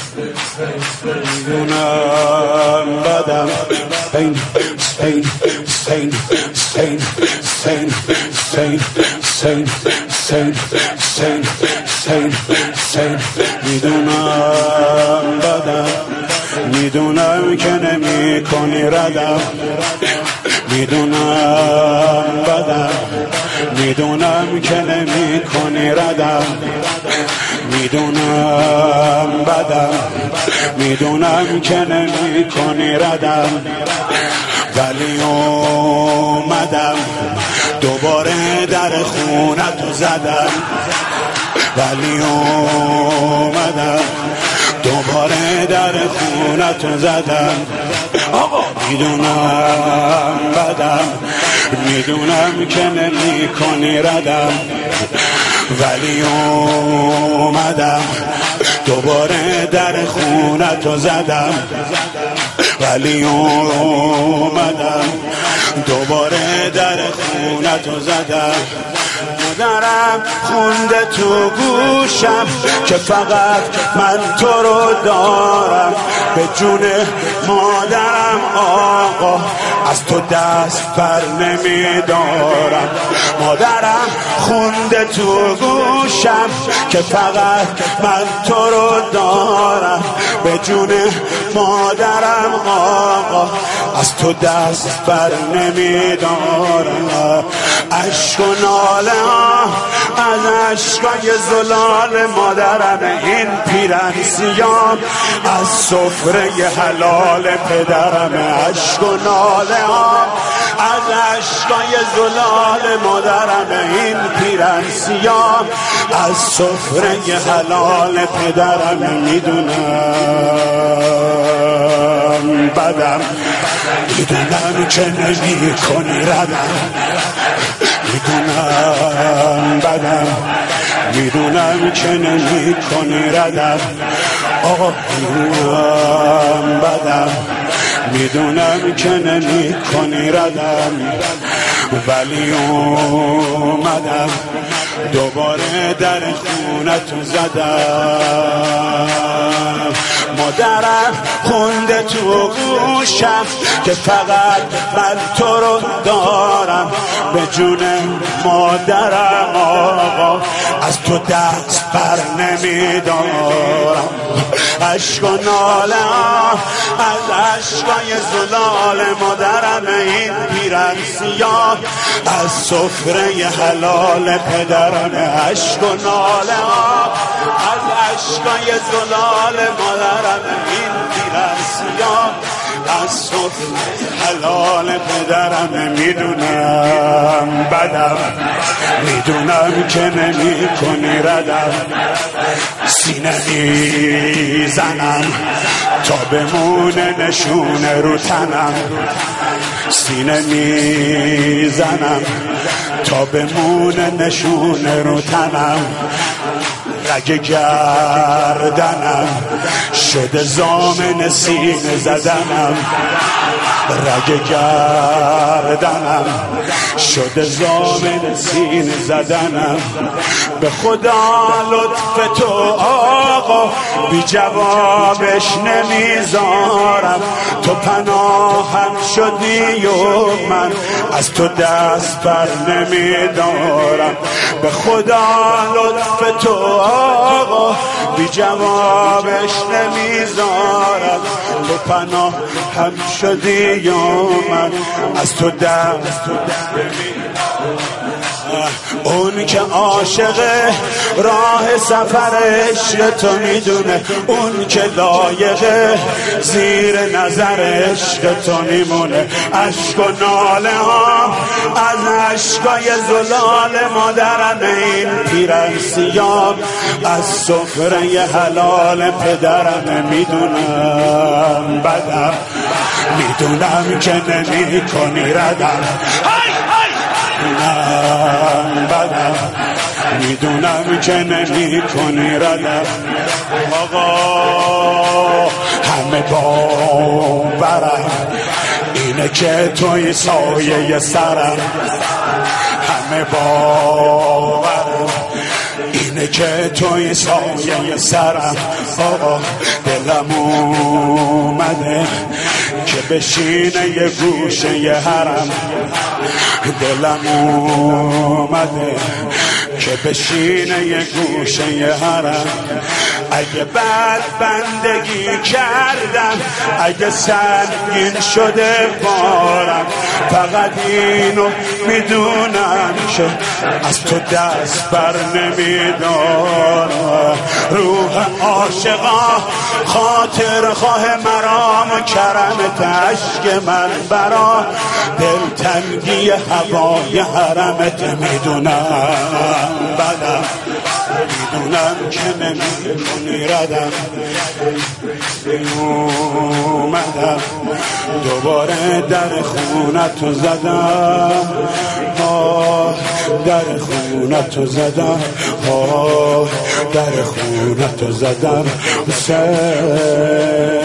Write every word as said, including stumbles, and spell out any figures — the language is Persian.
میدونم بدم سین سین سین سین سین سین سین سین سین سین سین میدونم بدم میدونم که نمی کنی ردم میدونم بدم میدونم که نمی کنی ردم میدونم بدم میدونم که نمی کنی ردم ولی اومدم دوباره در خونتو زدم ولی اومدم دوباره در خونتو زدم آقا میدونم بدم میدونم که نمی کنی ردم ولی اومدم دوباره در خونتو زدم ولی اومدم دوباره در خونتو زدم مادرم خونده تو گوشم که فقط من تو رو دارم به جون مادرم آقا از تو دست بر نمیدارم مادرم خونده تو گوشم که فقط من تو رو دارم به جون مادرم آقا از تو دست بر نمیدارم عشق و ناله ها از عشقای زلال مادرم این پیرن سیام از سفره حلال پدرم عشق و ناله ها از عشقای زلال مادرم این پیرن سیام از سفره حلال پدرم میدونم بدم میدونم که نمی کنی ردم میدونم بدم میدونم که نمی کنی ردم آقا میدونم بدم میدونم که نمی کنی ردم ولی اومدم دوباره در خونتو زدم مادرم خونده تو گوشم که فقط من تو رو دارم به جون مادرم آقا از تو دست بر نمیدارم عشق و ناله از عشقای زلال مادرم این پیرن سیاه از سفره حلال پدرم عشق و ناله از عشقای زلال مادرم این پیرن سیاه از سفره حلال پدرم میدونم بدم میدونم که نمی کنی ردم سینه میزنم تا بمونه نشونه رو تنم سینه میزنم تا بمونه نشونه رو تنم رگ گردنم شده زامن سینه زدنم رگ گردنم شده زامن سینه زدنم به خدا لطف تو آقا بی جوابش نمیذارم تو پناهم شدی و من از تو دست بر نمیدارم به خدا لطف تو آقا بی جوابش نمیذارم تو پناه هم شدی یا من از تو دست اون که عاشق راه سفرش تو میدونه اون که لایق زیر نظر عشق تو میمونه عشق و ناله ها از عشقای زلال مادرم این پیرن سیاه از سفره حلال پدرم میدونم بدم میدونم که نمی کنی ردم میدونم بدم میدونم که نمی کنی ردم آقا همه باورم اینه که توی سایه سرم همه باورم اینه اینه که توی سایه سرم آقا دلم اومده که بشینه یه گوشه یه حرم دلم اومده که بشینه یه گوشه یه حرم اگه بد بندگی کردم اگه سنگین شده بارم فقط اینو میدونم که از تو دست بر نمیدارم روح عاشقا خاطر خواه مرام کرم تشک من برا دلتنگی هوای حرمت میدونم بدم میدونم که نمیکنی ردم اومدم دوباره در خونتو زدم آه در خونتو زدم آه در خونتو زدم حسین